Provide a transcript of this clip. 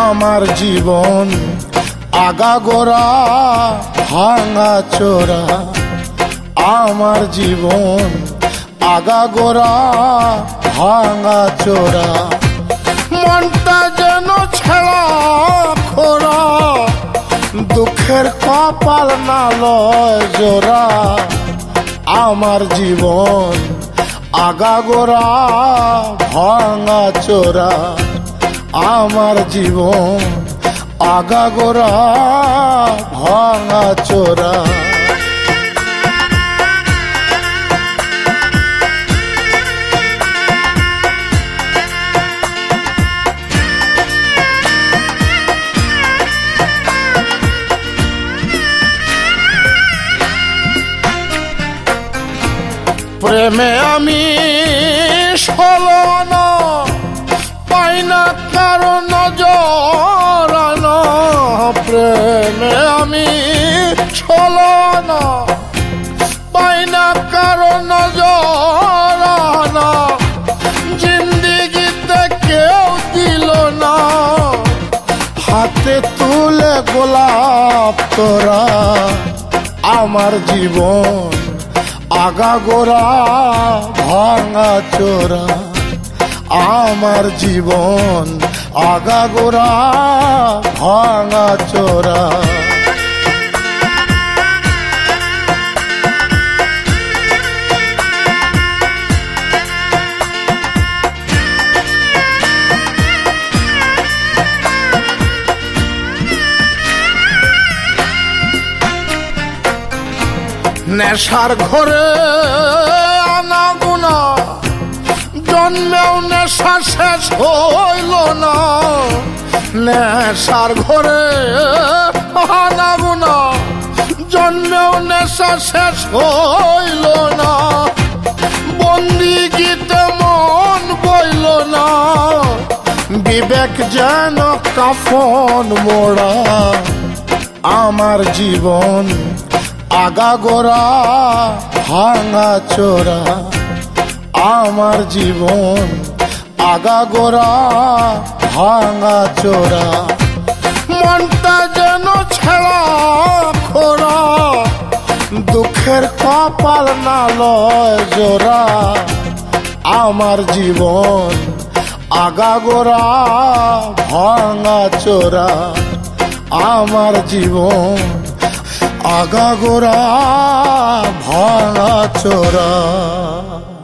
আমার জীবন আগাগোড়া ভাঙা চোরা, আমার জীবন আগাগোড়া ভাঙা চোরা। মনটা যেন ছেঁড়া খোরা, দুঃখের কপাল না লয় জোড়া। আমার জীবন আগাগোড়া ভাঙা চোরা, আমার জীবন আগাগোড়া ভাঙা চোরা। প্রেমে আমি সলনা পাই না কারো নজরানো, প্রেমে আমি সলনা পাই না কারো নজরানো। জিন্দিগিতে কেউ দিল না হাতে তুলে গোলাপ তোরা। আমার জীবন আগাগোড়া ভাঙা চোরা, আমার জীবন আগাগোড়া ভাঙা চোরা। নেশার ঘরে আনাগোনা, জন্মেও নেশা শেষ হইল না। নেশার ঘরে আনাগোনা, জন্মেও নেশা শেষ হইল না। বন্দিগিতে মন বইল না, বিবেক যেন কাফন মোড়া। আমার জীবন আগাগোড়া ভাঙা চোরা, আমার জীবন আগাগোড়া ভাঙা চোরা। মনটা যেন ছেঁড়া খোরা, দুঃখের কপাল না লয় জোড়া। আমার জীবন আগাগোড়া ভাঙা চোরা, আমার জীবন আগাগোড়া ভাঙা চোরা।